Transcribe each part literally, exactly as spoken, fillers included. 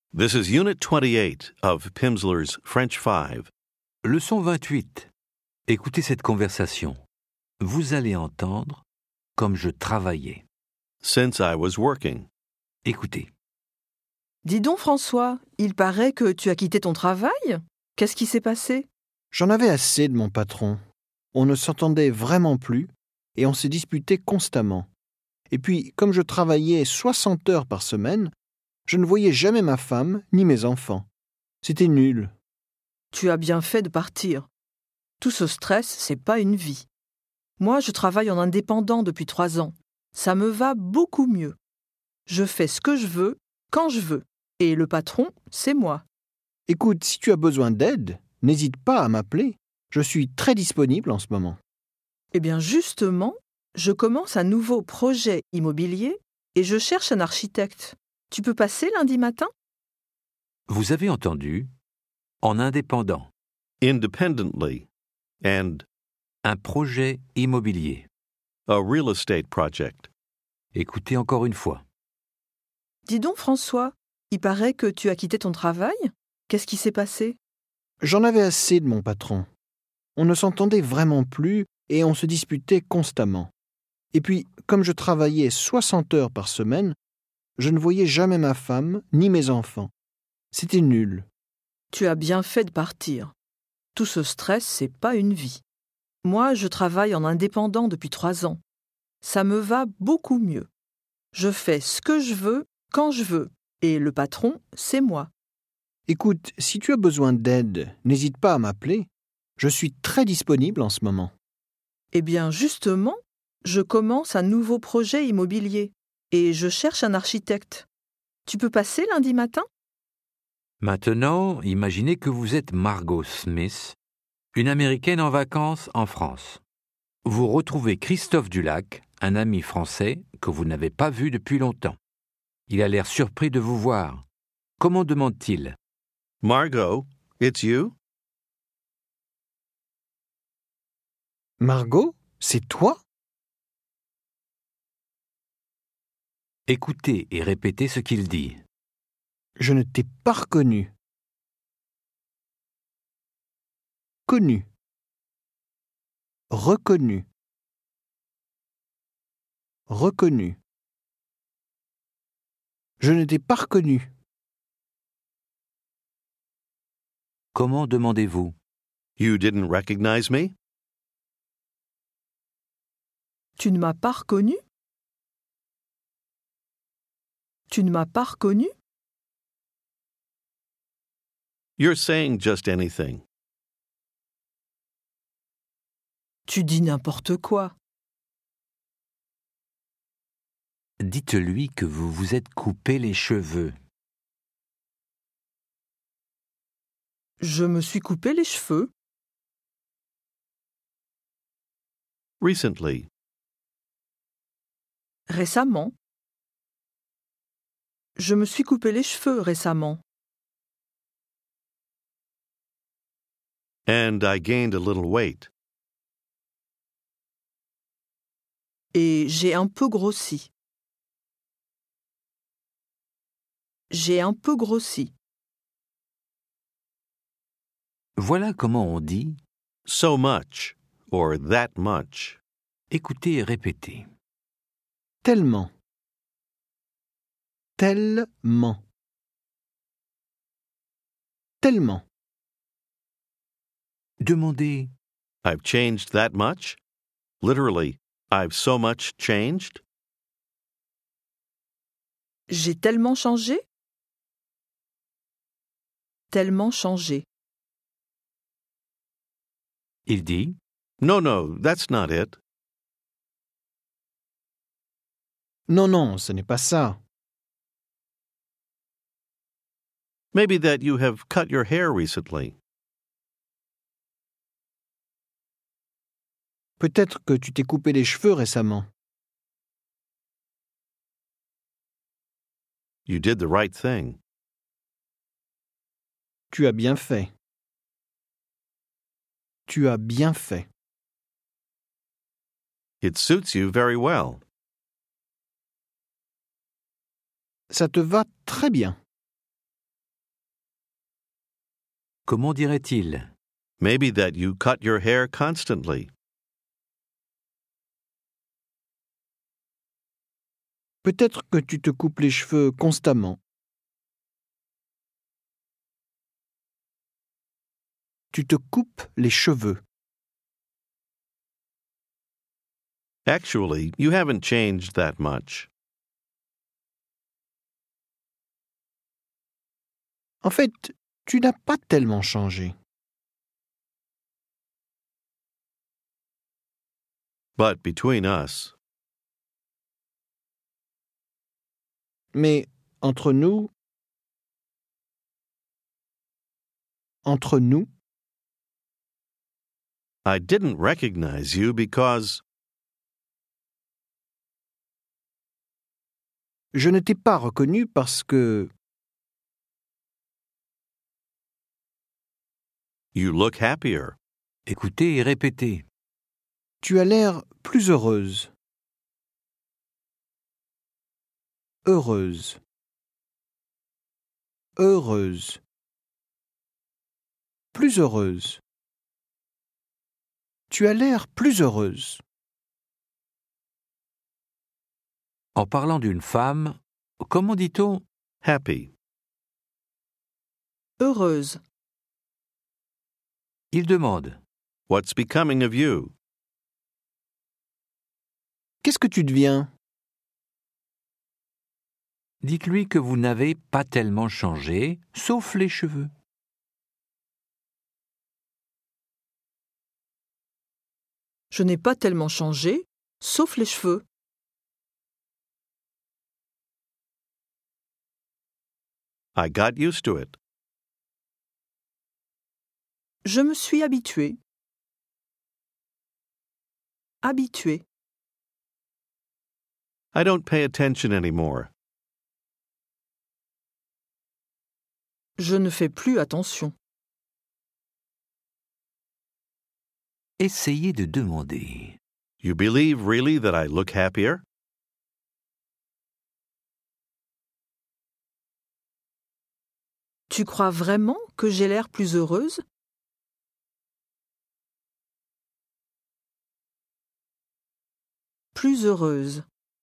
This is Unit twenty-eight of Pimsleur's French five. Leçon vingt-huit. Écoutez cette conversation. Vous allez entendre « comme je travaillais ». Since I was working. Écoutez. Dis donc François, il paraît que tu as quitté ton travail ? Qu'est-ce qui s'est passé ? J'en avais assez de mon patron. On ne s'entendait vraiment plus et on se disputait constamment. Et puis, comme je travaillais soixante heures par semaine, je ne voyais jamais ma femme ni mes enfants. C'était nul. Tu as bien fait de partir. Tout ce stress, c'est pas une vie. Moi, je travaille en indépendant depuis trois ans. Ça me va beaucoup mieux. Je fais ce que je veux, quand je veux. Et le patron, c'est moi. Écoute, si tu as besoin d'aide, n'hésite pas à m'appeler. Je suis très disponible en ce moment. Eh bien, justement, je commence un nouveau projet immobilier et je cherche un architecte. Tu peux passer lundi matin ? Vous avez entendu « en indépendant Independently. And » un projet immobilier. a real estate project. Écoutez encore une fois. Dis donc François, il paraît que tu as quitté ton travail ? Qu'est-ce qui s'est passé ? J'en avais assez de mon patron. On ne s'entendait vraiment plus et on se disputait constamment. Et puis, comme je travaillais soixante heures par semaine, je ne voyais jamais ma femme ni mes enfants. C'était nul. Tu as bien fait de partir. Tout ce stress, c'est pas une vie. Moi, je travaille en indépendant depuis trois ans. Ça me va beaucoup mieux. Je fais ce que je veux, quand je veux. Et le patron, c'est moi. Écoute, si tu as besoin d'aide, n'hésite pas à m'appeler. Je suis très disponible en ce moment. Eh bien, justement, je commence un nouveau projet immobilier et je cherche un architecte. Tu peux passer lundi matin ? Maintenant, imaginez que vous êtes Margot Smith, une Américaine en vacances en France. Vous retrouvez Christophe Dulac, un ami français que vous n'avez pas vu depuis longtemps. Il a l'air surpris de vous voir. Comment demande-t-il ? Margot, it's you? Margot, c'est toi ? Écoutez et répétez ce qu'il dit. Je ne t'ai pas reconnu. Connu. Reconnu. Reconnu. Je ne t'ai pas reconnu. Comment demandez-vous ? You didn't recognize me? Tu ne m'as pas reconnu ? Tu ne m'as pas reconnu ? You're saying just anything. Tu dis n'importe quoi. Dites-lui que vous vous êtes coupé les cheveux. Je me suis coupé les cheveux. Recently. Récemment. Je me suis coupé les cheveux récemment. And I gained a little weight. Et j'ai un peu grossi. J'ai un peu grossi. Voilà comment on dit So much, or that much. « écoutez et répétez ». Tellement. Tellement. Tellement. Demandez I've changed that much? Literally, I've so much changed? J'ai tellement changé ? Tellement changé. Il dit No, no, that's not it. Non, non, ce n'est pas ça. Maybe that you have cut your hair recently. Peut-être que tu t'es coupé les cheveux récemment. You did the right thing. Tu as bien fait. Tu as bien fait. It suits you very well. Ça te va très bien. comment dirait-il? Maybe that you cut your hair constantly. Peut-être que tu te coupes les cheveux constamment. Tu te coupes les cheveux. Actually, you haven't changed that much. En fait, tu n'as pas tellement changé. But between us, Mais entre nous, entre nous, I didn't recognize you because je ne t'ai pas reconnu parce que you look happier. Écoutez et répétez. tu as l'air plus heureuse. Heureuse. Heureuse. Plus heureuse. Tu as l'air plus heureuse. En parlant d'une femme, comment dit-on? Happy. Heureuse. Il demande. What's becoming of you? Qu'est-ce que tu deviens? Dites-lui que vous n'avez pas tellement changé, sauf les cheveux. Je n'ai pas tellement changé, sauf les cheveux. I got used to it. Je me suis habituée. Habituée. I don't pay attention anymore. Je ne fais plus attention. Essayez de demander. You believe really that I look happier? Tu crois vraiment que j'ai l'air plus heureuse? Plus heureuse.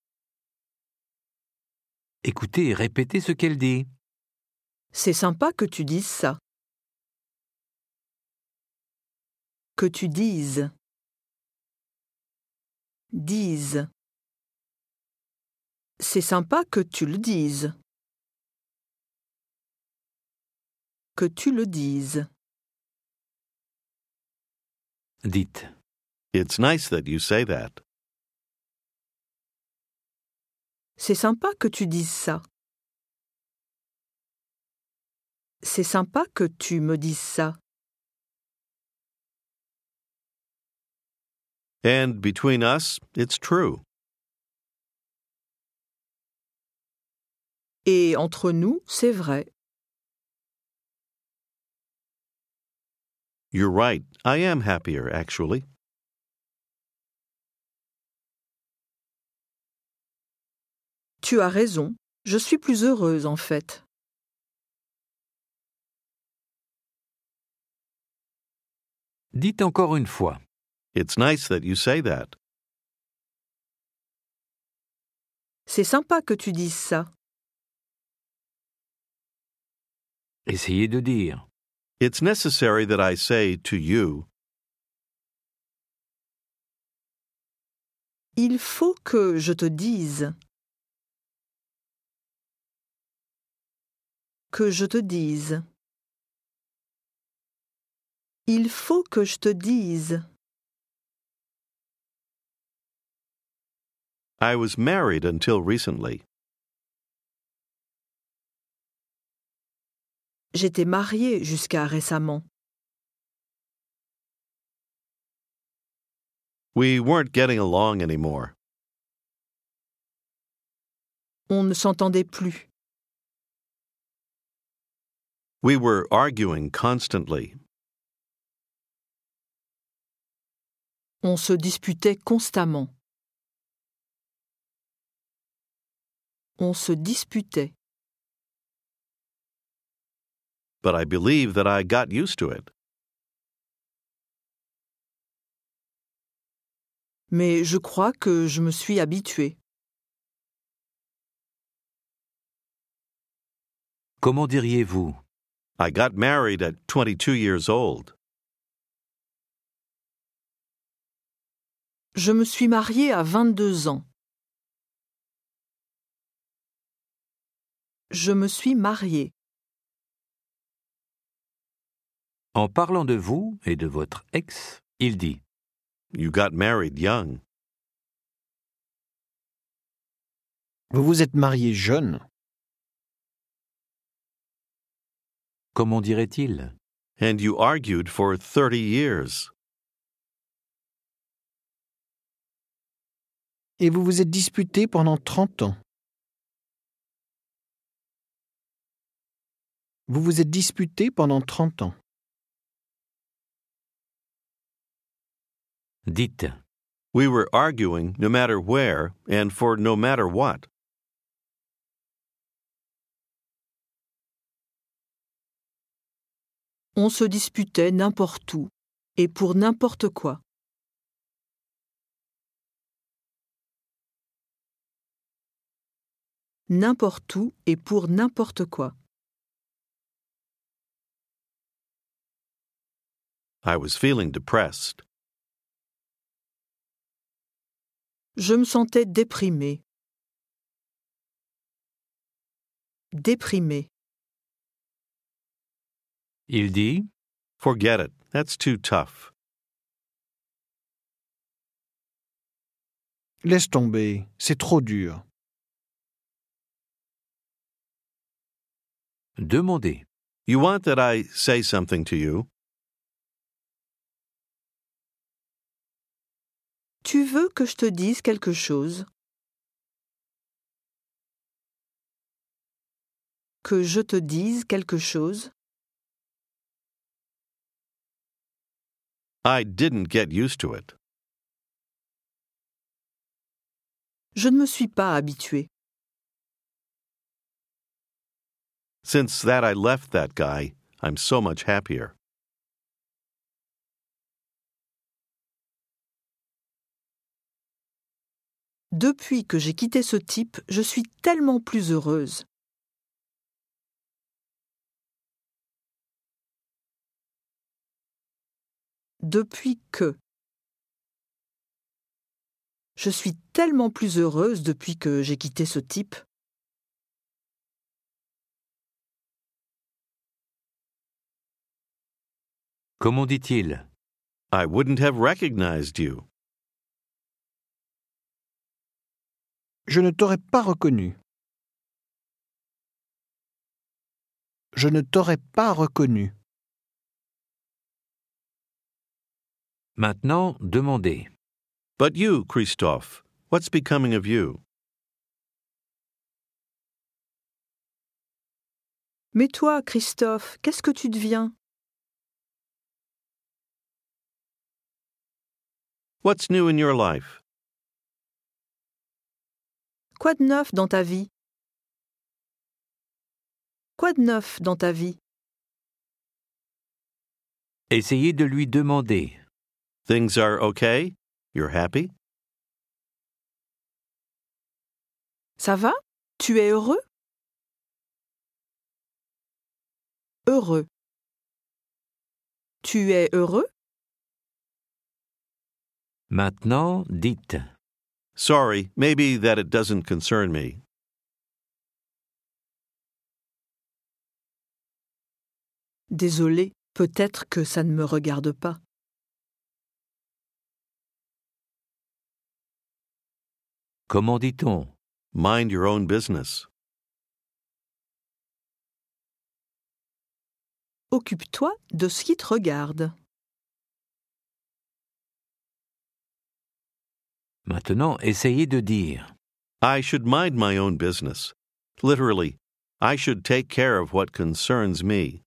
Écoutez et répétez ce qu'elle dit. C'est sympa que tu dises ça. Que tu dises. Dise. C'est sympa que tu le dises. Que tu le dises. Dites. It's nice that you say that. C'est sympa que tu dises ça. C'est sympa que tu me dises ça. And between us, it's true. Et entre nous, c'est vrai. You're right. I am happier, actually. Tu as raison. Je suis plus heureuse, en fait. Dites encore une fois. It's nice that you say that. C'est sympa que tu dises ça. Essayez de dire. It's necessary that I say to you, Il faut que je te dise. Que je te dise. Il faut que je te dise. I was married until recently. J'étais mariée jusqu'à récemment. We weren't getting along anymore. On ne s'entendait plus. We were arguing constantly. On se disputait constamment. On se disputait. but I believe that I got used to it. Mais je crois que je me suis habituée. Comment diriez-vous? I got married at twenty-two years old. Je me suis mariée à vingt-deux ans. Je me suis mariée. En parlant de vous et de votre ex, il dit You got married young. Vous vous êtes marié jeune. Comment dirait-il? And you argued for thirty years. Et vous vous êtes disputé pendant trente ans. Vous vous êtes disputé pendant trente ans. Dites We were arguing no matter where and for no matter what. On se disputait n'importe où et pour n'importe quoi. N'importe où et pour n'importe quoi. I was feeling depressed. Je me sentais déprimée. Déprimée. Il dit Forget it. That's too tough. Laisse tomber, c'est trop dur. Demandez. You want that I say something to you? Tu veux que je te dise quelque chose? Que je te dise quelque chose? I didn't get used to it. Je ne me suis pas habituée. Since that I left that guy, I'm so much happier. Depuis que j'ai quitté ce type, je suis tellement plus heureuse. Depuis que. Je suis tellement plus heureuse depuis que j'ai quitté ce type. Comment dit-il? I wouldn't have recognized you. Je ne t'aurais pas reconnu. Je ne t'aurais pas reconnu. Maintenant, demandez. But you, Christophe, what's becoming of you? Mais toi, Christophe, qu'est-ce que tu deviens? What's new in your life? Quoi de neuf dans ta vie? Quoi de neuf dans ta vie? Essayez de lui demander. Things are okay? You're happy? Ça va? Tu es heureux? Heureux. Tu es heureux? Maintenant, dites. Sorry, maybe that it doesn't concern me. Désolé, peut-être que ça ne me regarde pas. Comment dit-on? Mind your own business. Occupe-toi de ce qui te regarde. Maintenant, essayez de dire. I should mind my own business. Literally, I should take care of what concerns me.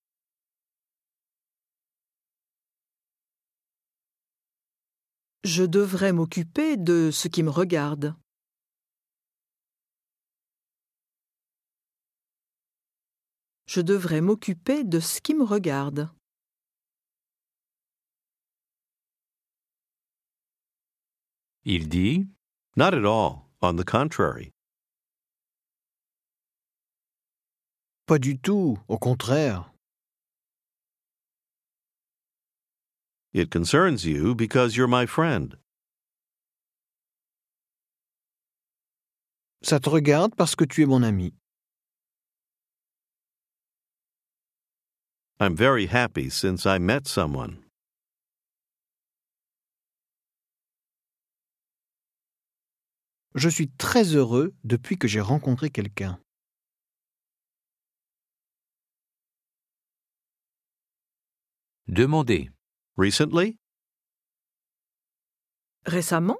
Je devrais m'occuper de ce qui me regarde. Je devrais m'occuper de ce qui me regarde. Il dit Not at all. On the contrary. Pas du tout, au contraire. It concerns you because you're my friend. Ça te regarde parce que tu es mon ami. I'm very happy since I met someone. Je suis très heureux depuis que j'ai rencontré quelqu'un. demander. Recently? Récemment?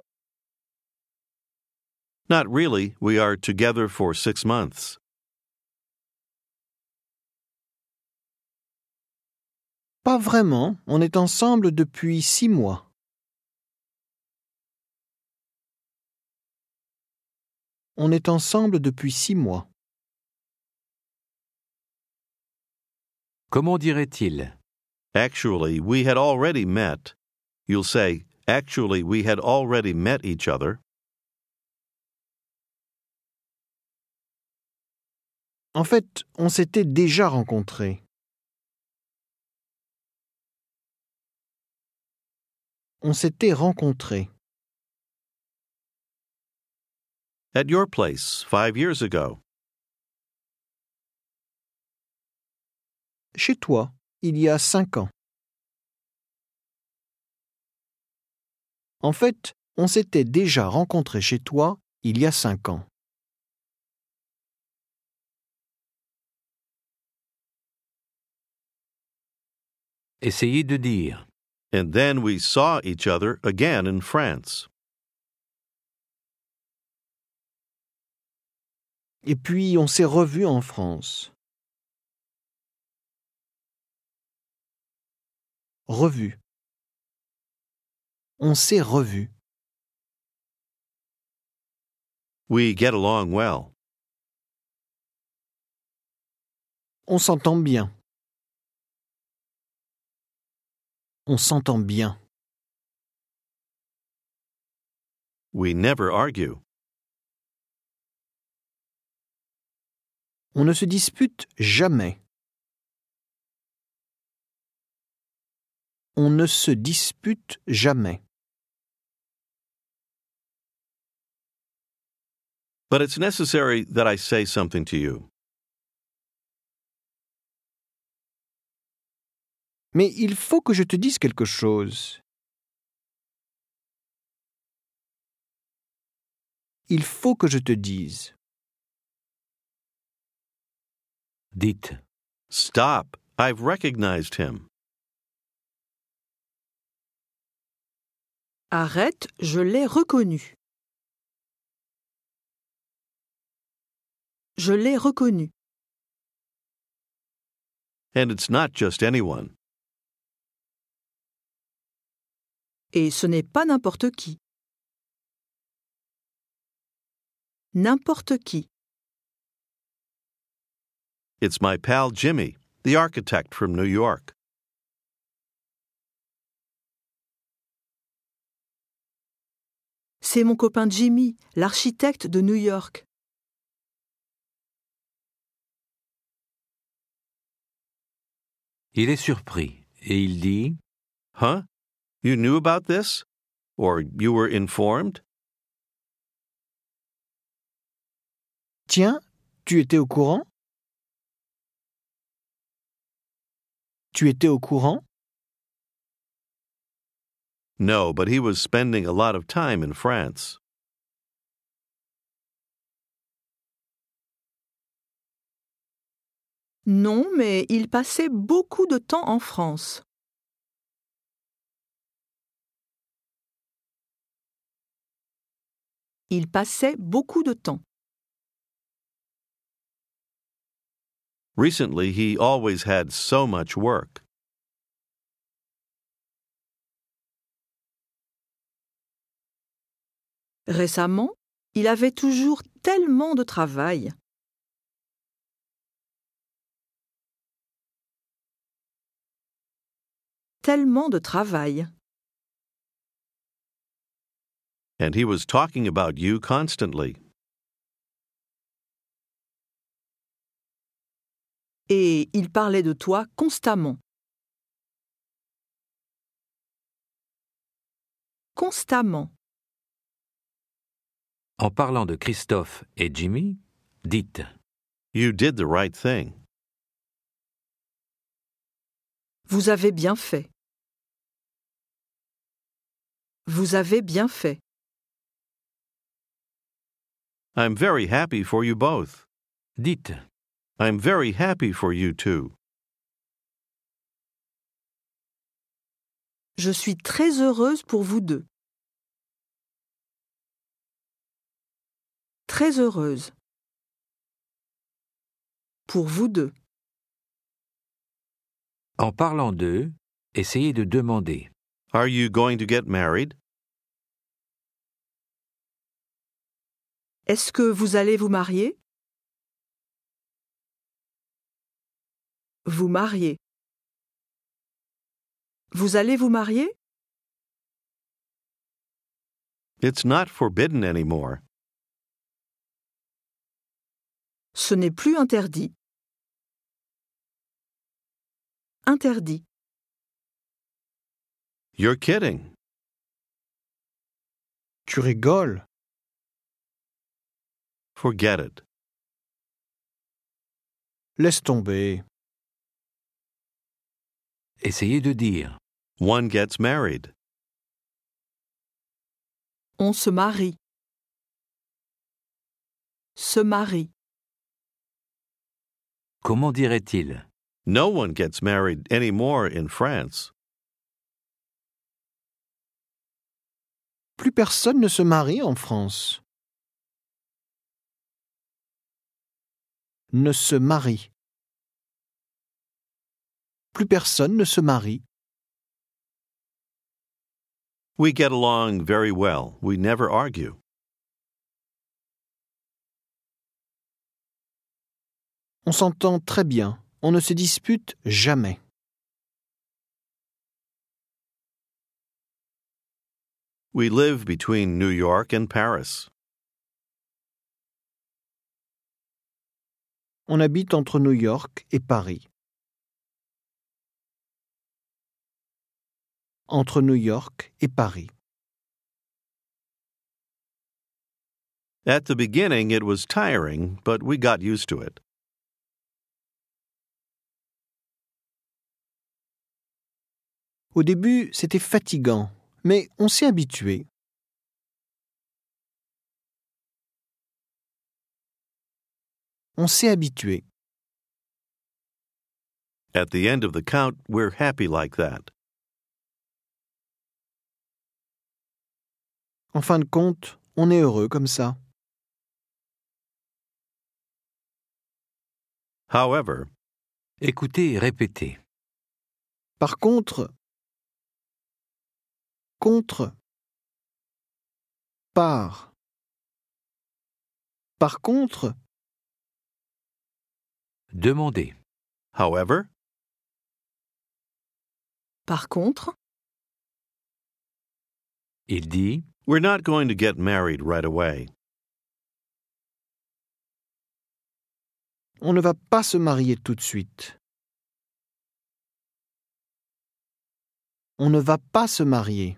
Not really. We are together for six months. Pas vraiment, on est ensemble depuis six mois. On est ensemble depuis six mois. Comment dirait-il? Actually, we had already met. You'll say, actually, we had already met each other. En fait, on s'était déjà rencontrés. On s'était rencontrés. At your place, five years ago. Chez toi, il y a cinq ans. En fait, on s'était déjà rencontrés chez toi il y a cinq ans. Essayez de dire. And then we saw each other again in France. Et puis, on s'est revus en France. Revus. On s'est revus. We get along well. On s'entend bien. On s'entend bien. We never argue. On ne se dispute jamais. On ne se dispute jamais. But it's necessary that I say something to you. Mais il faut que je te dise quelque chose. Il faut que je te dise. Dites. Stop. I've recognized him. Arrête, je l'ai reconnu. Je l'ai reconnu. And it's not just anyone. Et ce n'est pas n'importe qui. N'importe qui. It's my pal Jimmy, the architect from New York. C'est mon copain Jimmy, l'architecte de New York. Il est surpris et il dit Huh? You knew about this? Or you were informed? Tiens, tu étais au courant? Tu étais au courant? No, but he was spending a lot of time in France. Non, mais il passait beaucoup de temps en France. Il passait beaucoup de temps. Recently, he always had so much work. Récemment, il avait toujours tellement de travail. tellement de travail. And he was talking about you constantly. Et il parlait de toi constamment. Constamment. En parlant de Christophe et Jimmy, dites You did the right thing. Vous avez bien fait. Vous avez bien fait. I'm very happy for you both. Dites I'm very happy for you too. Je suis très heureuse pour vous deux. Très heureuse. Pour vous deux. En parlant d'eux, essayez de demander Are you going to get married? Est-ce que vous allez vous marier? Vous marier. Vous allez vous marier? It's not forbidden anymore. Ce n'est plus interdit. Interdit. You're kidding. Tu rigoles. Forget it. Laisse tomber. Essayez de dire One gets married. On se marie. Se marie. Comment dirait-il No one gets married anymore in France. Plus personne ne se marie en France. Ne se marie. Plus personne ne se marie. We get along very well. We never argue. On s'entend très bien. On ne se dispute jamais. We live between New York and Paris. On habite entre New York et Paris. Entre New York et Paris. At the beginning, it was tiring, but we got used to it. Au début, c'était fatigant, mais on s'est habitué. On s'est habitué. At the end of the count, we're happy like that. En fin de compte, on est heureux comme ça. However, Écoutez et répétez. Par contre, contre, par. Par contre, Demandez. however, Par contre, Il dit we're not going to get married right away. on ne va pas se marier tout de suite. On ne va pas se marier.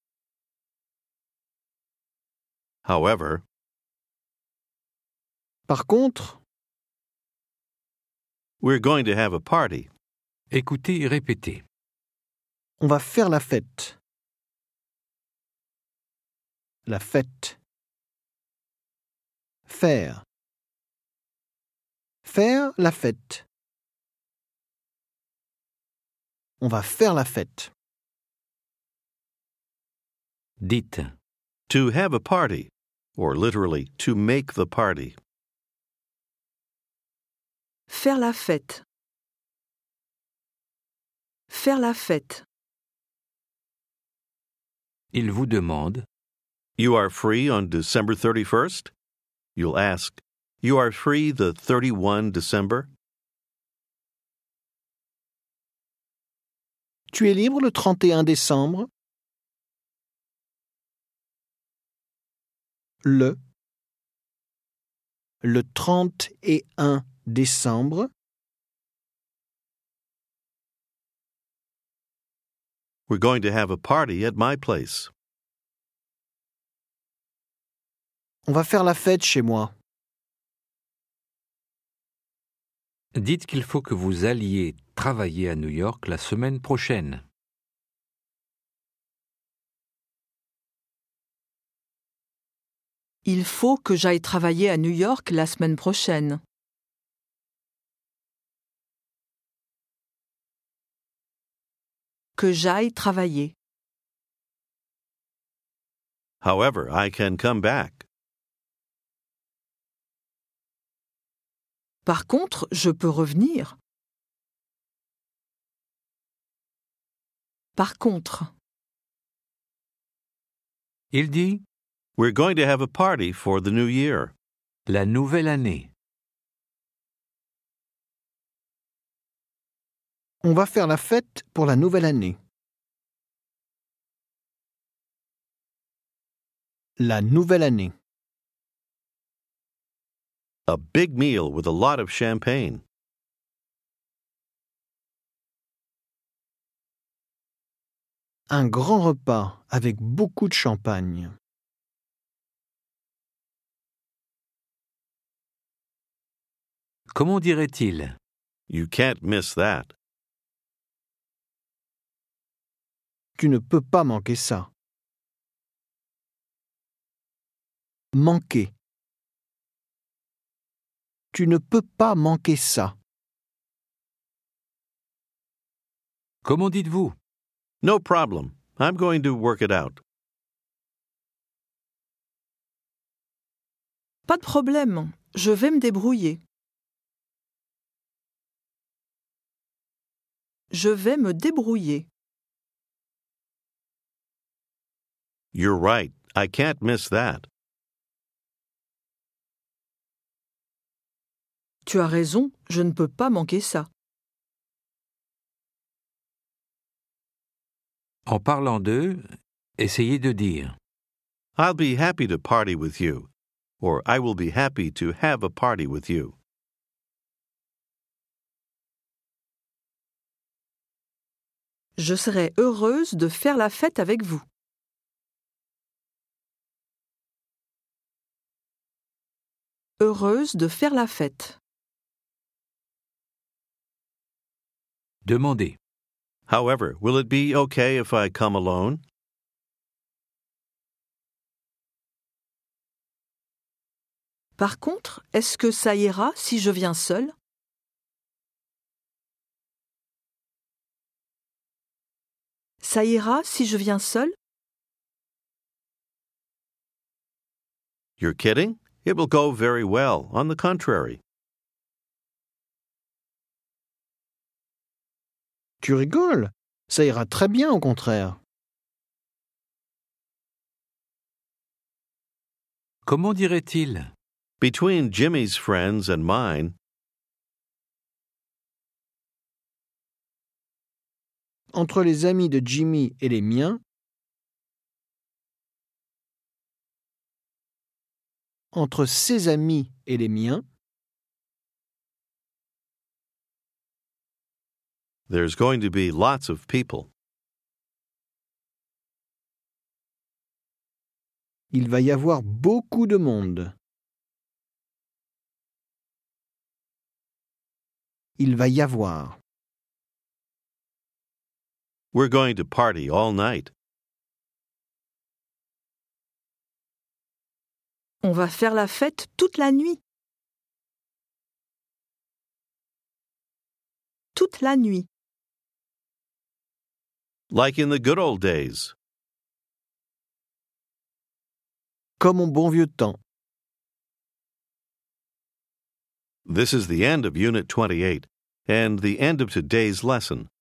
However, Par contre, we're going to have a party. Écoutez et répétez. on va faire la fête. La fête. Faire. Faire la fête. On va faire la fête. Dites. To have a party, or literally, to make the party. faire la fête. Faire la fête. Il vous demande You are free on December thirty-first? You'll ask, You are free the thirty-first of December? Tu es libre le trente et un décembre? Le. Le trente et un décembre. We're going to have a party at my place. On va faire la fête chez moi. Dites qu'il faut que vous alliez travailler à New York la semaine prochaine. Il faut que j'aille travailler à New York la semaine prochaine. Que j'aille travailler. However, I can come back. Par contre, je peux revenir. Par contre, Il dit We're going to have a party for the new year. la nouvelle année. On va faire la fête pour la nouvelle année. La nouvelle année. A big meal with a lot of champagne. Un grand repas avec beaucoup de champagne. Comment dirait-il? You can't miss that. Tu ne peux pas manquer ça. Manquer. Tu ne peux pas manquer ça. Comment dites-vous? No problem. I'm going to work it out. pas de problème, je vais me débrouiller. Je vais me débrouiller. You're right. I can't miss that. Tu as raison, je ne peux pas manquer ça. En parlant d'eux, essayez de dire I'll be happy to party with you. Or I will be happy to have a party with you. Je serai heureuse de faire la fête avec vous. Heureuse de faire la fête. Demandez. However, will it be okay if I come alone? Par contre, est-ce que ça ira si je viens seule? Ça ira si je viens seule? You're kidding? It will go very well. On the contrary. Tu rigoles? Ça ira très bien au contraire. Comment dirait-il? Between Jimmy's friends and mine, Entre les amis de Jimmy et les miens, entre ses amis et les miens, there's going to be lots of people. il va y avoir beaucoup de monde. Il va y avoir. We're going to party all night. On va faire la fête toute la nuit. Toute la nuit. Like in the good old days. Comme au bon vieux temps. This is the end of Unit twenty-eight and the end of today's lesson.